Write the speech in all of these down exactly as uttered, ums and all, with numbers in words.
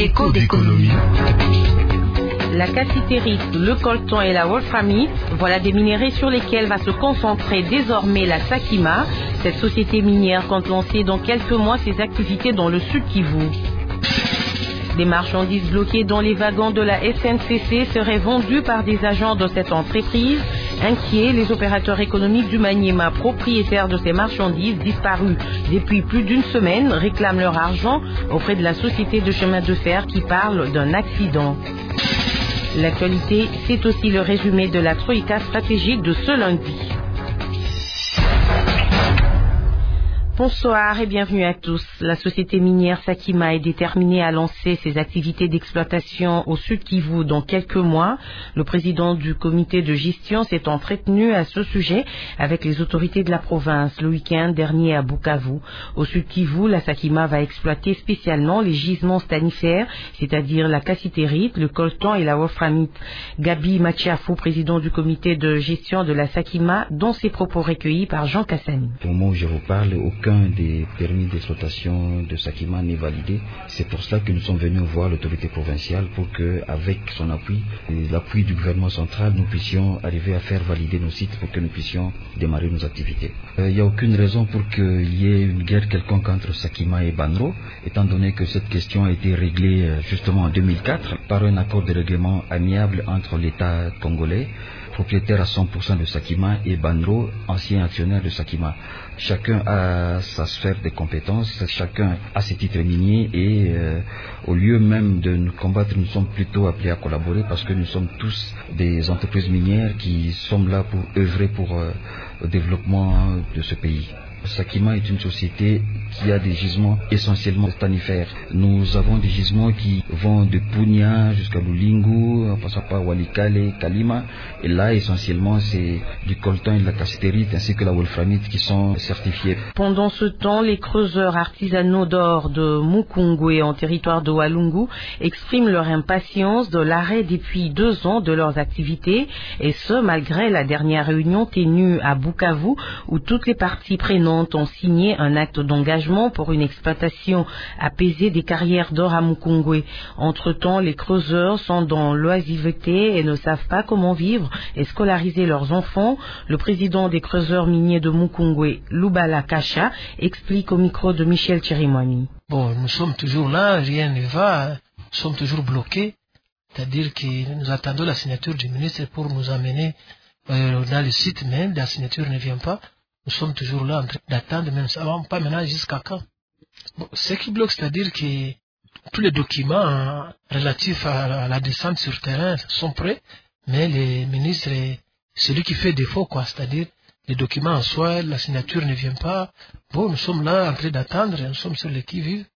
Écho d'économie. La cassitérite, le coltan et la wolframite, voilà des minéraux sur lesquels va se concentrer désormais la Sakima. Cette société minière compte lancer dans quelques mois ses activités dans le Sud Kivu. Des marchandises bloquées dans les wagons de la S N C C seraient vendues par des agents de cette entreprise. Inquiets, les opérateurs économiques du Maniema, propriétaires de ces marchandises disparues depuis plus d'une semaine, réclament leur argent auprès de la société de chemin de fer qui parle d'un accident. L'actualité, c'est aussi le résumé de la Troïka stratégique de ce lundi. Bonsoir et bienvenue à tous. La société minière Sakima est déterminée à lancer ses activités d'exploitation au Sud Kivu dans quelques mois. Le président du comité de gestion s'est entretenu à ce sujet avec les autorités de la province le week-end dernier à Bukavu. Au Sud Kivu, la Sakima va exploiter spécialement les gisements stanifères, c'est-à-dire la cassitérite, le coltan et la wolframite. Gabi Machiafou, président du comité de gestion de la Sakima, dont ses propos recueillis par Jean Kassani. Au moment où je vous parle, aucun des permis d'exploitation de Sakima n'est validé. C'est pour cela que nous sommes venus voir l'autorité provinciale pour que, avec son appui et l'appui du gouvernement central, nous puissions arriver à faire valider nos sites pour que nous puissions démarrer nos activités. Il euh, n'y a aucune raison pour qu'il y ait une guerre quelconque entre Sakima et Banro, étant donné que cette question a été réglée euh, justement en deux mille quatre par un accord de règlement amiable entre l'État congolais, propriétaire à cent pour cent de Sakima, et Banro, ancien actionnaire de Sakima. Chacun a sa sphère de compétences, chacun a ses titres miniers et euh, au lieu même de nous combattre, nous sommes plutôt appelés à collaborer parce que nous sommes tous des entreprises minières qui sommes là pour œuvrer pour euh, le développement de ce pays. Sakima est une société qui a des gisements essentiellement stanifères. Nous avons des gisements qui vont de Punya jusqu'à Lulingu, en passant par Walikale, Kalima. Et là, essentiellement, c'est du coltan et de la cassitérite ainsi que la wolframite qui sont certifiés. Pendant ce temps, les creuseurs artisanaux d'or de Mukungwe en territoire de Walungu expriment leur impatience de l'arrêt depuis deux ans de leurs activités, et ce, malgré la dernière réunion tenue à Bukavu où toutes les parties prenantes ont signé un acte d'engagement pour une exploitation apaisée des carrières d'or à Mukungwe. Entre-temps, les creuseurs sont dans l'oisiveté et ne savent pas comment vivre et scolariser leurs enfants. Le président des creuseurs miniers de Mukungwe, Lubala Kasha, explique au micro de Michel Chirimwami. Bon, nous sommes toujours là, rien ne va, nous sommes toujours bloqués. C'est-à-dire que nous attendons la signature du ministre pour nous amener euh, dans le site, mais la signature ne vient pas. Nous sommes toujours là en train d'attendre, même ça va pas maintenant jusqu'à quand. Bon, ce qui bloque, c'est-à-dire que tous les documents hein, relatifs à, à la descente sur terrain sont prêts, mais les ministres, celui qui fait défaut, quoi, c'est-à-dire les documents en soi, la signature ne vient pas. Bon, nous sommes là en train d'attendre, nous sommes sur les qui-vive.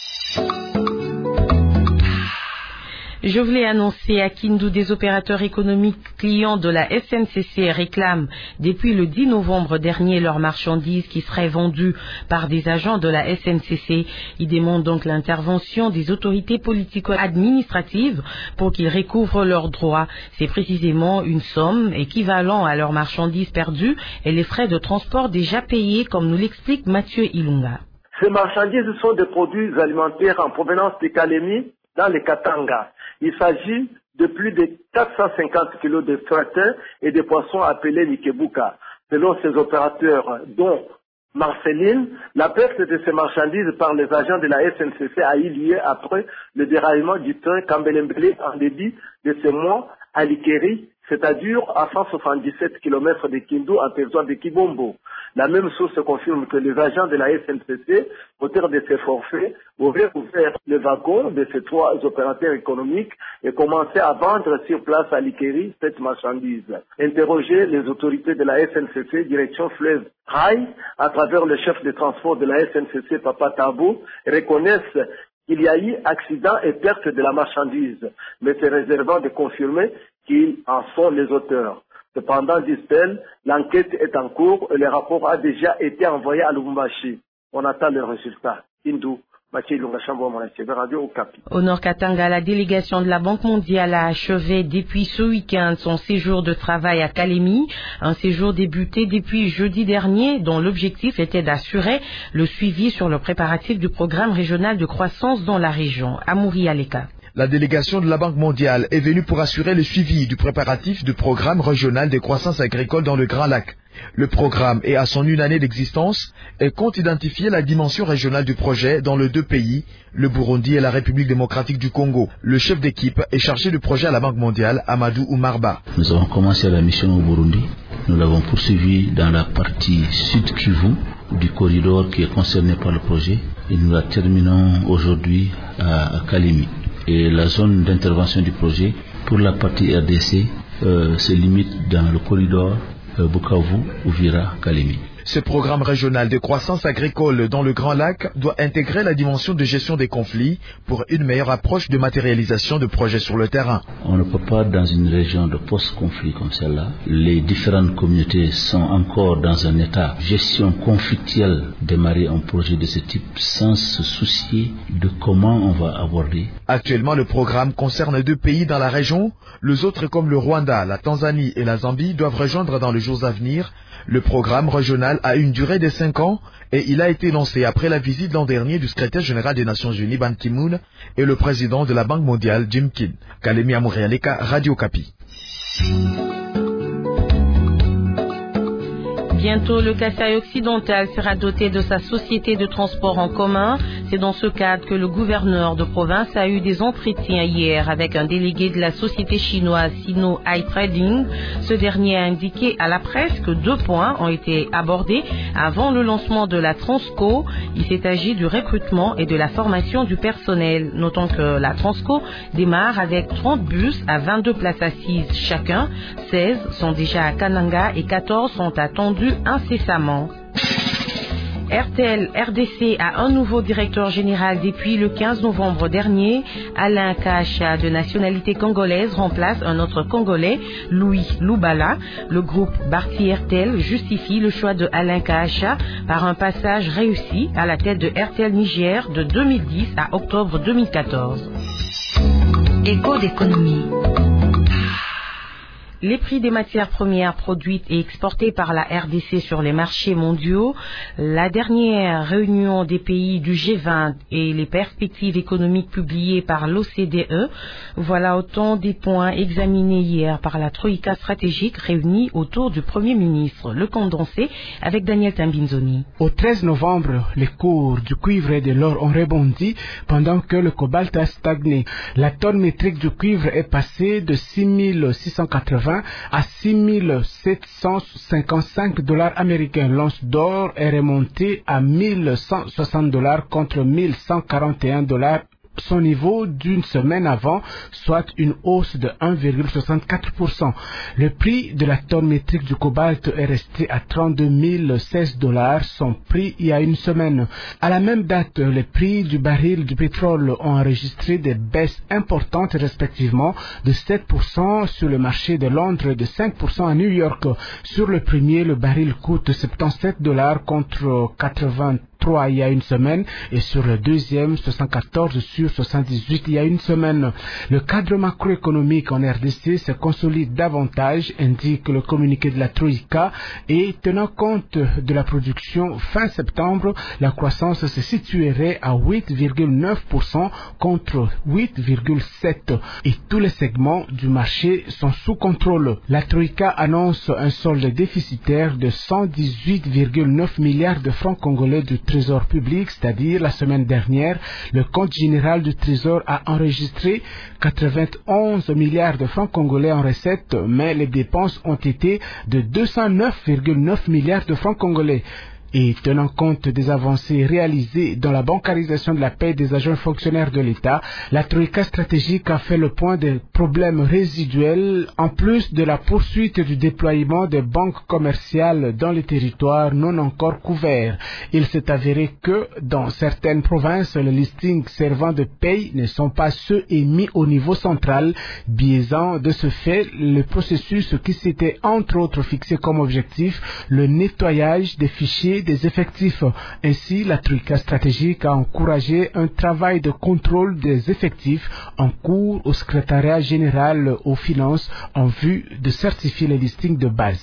Je voulais annoncer à Kindu, des opérateurs économiques clients de la S N C C réclament depuis le dix novembre dernier leurs marchandises qui seraient vendues par des agents de la S N C C. Ils demandent donc l'intervention des autorités politico-administratives pour qu'ils recouvrent leurs droits. C'est précisément une somme équivalente à leurs marchandises perdues et les frais de transport déjà payés, comme nous l'explique Mathieu Ilunga. Ces marchandises sont des produits alimentaires en provenance de Kalemi dans les Katanga. Il s'agit de plus de quatre cent cinquante kilos de fretins et de poissons appelés Nikebuka. Selon ces opérateurs, dont Marceline, la perte de ces marchandises par les agents de la S N C C a eu lieu après le déraillement du train Kambelembele en début de ce mois à Likeri, c'est-à-dire à cent soixante-dix-sept kilomètres de Kindu en territoire de Kibombo. La même source confirme que les agents de la S N C C, auteurs de ces forfaits, auraient ouvert le wagon de ces trois opérateurs économiques et commencé à vendre sur place à Likeri cette marchandise. Interroger les autorités de la S N C C, direction fleuve Rail, à travers le chef de transport de la S N C C, Papa Tabou, reconnaissent qu'il y a eu accident et perte de la marchandise, mais c'est réservant de confirmer qu'ils en sont les auteurs. Cependant, disent-elles, l'enquête est en cours et le rapport a déjà été envoyé à Lubumbashi. On attend le résultat. Hindu, Mathieu Lunga Chambo, mon Radio Okapi. Au Nord Katanga, la délégation de la Banque mondiale a achevé depuis ce week-end son séjour de travail à Kalemi, un séjour débuté depuis jeudi dernier dont l'objectif était d'assurer le suivi sur le préparatif du programme régional de croissance dans la région. Amouri Aleka. La délégation de la Banque mondiale est venue pour assurer le suivi du préparatif du programme régional de croissance agricole dans le Grand Lac. Le programme est à son une année d'existence et compte identifier la dimension régionale du projet dans les deux pays, le Burundi et la République démocratique du Congo. Le chef d'équipe est chargé du projet à la Banque mondiale, Amadou Oumarba. Nous avons commencé la mission au Burundi. Nous l'avons poursuivi dans la partie sud Kivu du corridor qui est concerné par le projet et nous la terminons aujourd'hui à, à Kalemi. Et la zone d'intervention du projet pour la partie R D C euh, se limite dans le corridor euh, Bukavu, Uvira, Kalemi. Ce programme régional de croissance agricole dans le Grand Lac doit intégrer la dimension de gestion des conflits pour une meilleure approche de matérialisation de projets sur le terrain. On ne peut pas, dans une région de post-conflit comme celle-là, les différentes communautés sont encore dans un état de gestion conflictuelle, démarrer un projet de ce type sans se soucier de comment on va aborder. Actuellement, le programme concerne deux pays dans la région. Les autres, comme le Rwanda, la Tanzanie et la Zambie, doivent rejoindre dans les jours à venir. Le programme régional a une durée de cinq ans et il a été lancé après la visite l'an dernier du secrétaire général des Nations Unies Ban Ki-moon et le président de la Banque mondiale Jim Kin. Kalemi Amourialeka, Radio Kapi. Bientôt, le Kasaï occidental sera doté de sa société de transport en commun. C'est dans ce cadre que le gouverneur de province a eu des entretiens hier avec un délégué de la société chinoise Sino High Trading. Ce dernier a indiqué à la presse que deux points ont été abordés avant le lancement de la Transco. Il s'est agi du recrutement et de la formation du personnel. Notons que la Transco démarre avec trente bus à vingt-deux places assises chacun. seize sont déjà à Kananga et quatorze sont attendus incessamment. R T L R D C a un nouveau directeur général depuis le quinze novembre dernier. Alain Kacha, de nationalité congolaise, remplace un autre Congolais, Louis Loubala. Le groupe Barty R T L justifie le choix de Alain Kacha par un passage réussi à la tête de R T L Niger de deux mille dix à octobre deux mille quatorze. Écho d'économie. Les prix des matières premières produites et exportées par la R D C sur les marchés mondiaux, la dernière réunion des pays du G vingt et les perspectives économiques publiées par l'O C D E, voilà autant des points examinés hier par la Troïka stratégique réunie autour du Premier ministre. Le condensé avec Daniel Tambinzoni. Au treize novembre, les cours du cuivre et de l'or ont rebondi pendant que le cobalt a stagné. La tonne métrique du cuivre est passée de six mille six cent quatre-vingts à six mille sept cent cinquante-cinq dollars américains. L'once d'or est remontée à mille cent soixante dollars contre mille cent quarante et un dollars, son niveau d'une semaine avant, soit une hausse de un virgule soixante-quatre pour cent. Le prix de la tonne métrique du cobalt est resté à trente-deux mille seize dollars, son prix il y a une semaine. À la même date, les prix du baril du pétrole ont enregistré des baisses importantes, respectivement de sept pour cent sur le marché de Londres et de cinq pour cent à New York. Sur le premier, le baril coûte soixante-dix-sept dollars contre quatre-vingt-trois il y a une semaine, et sur le deuxième, soixante-quatorze sur soixante-dix-huit il y a une semaine. Le cadre macroéconomique en R D C se consolide davantage, indique le communiqué de la Troïka, et tenant compte de la production fin septembre, la croissance se situerait à huit virgule neuf pour cent contre huit virgule sept pour cent et tous les segments du marché sont sous contrôle. La Troïka annonce un solde déficitaire de cent dix-huit virgule neuf milliards de francs congolais du Trésor public, c'est-à-dire la semaine dernière, le compte général du Trésor a enregistré quatre-vingt-onze milliards de francs congolais en recettes, mais les dépenses ont été de deux cent neuf virgule neuf milliards de francs congolais. Et tenant compte des avancées réalisées dans la bancarisation de la paie des agents fonctionnaires de l'État, la Troïka stratégique a fait le point des problèmes résiduels, en plus de la poursuite du déploiement des banques commerciales dans les territoires non encore couverts. Il s'est avéré que, dans certaines provinces, les listings servant de paie ne sont pas ceux émis au niveau central, biaisant de ce fait le processus qui s'était entre autres fixé comme objectif le nettoyage des fichiers des effectifs. Ainsi, la troïka stratégique a encouragé un travail de contrôle des effectifs en cours au secrétariat général aux finances en vue de certifier les listings de base.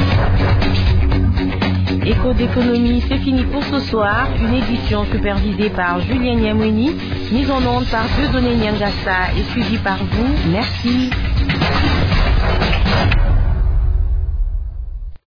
Écho d'économie, c'est fini pour ce soir. Une édition supervisée par Julien Niamweni, mise en onde par Dieudonné Niangassa et suivie par vous. Merci.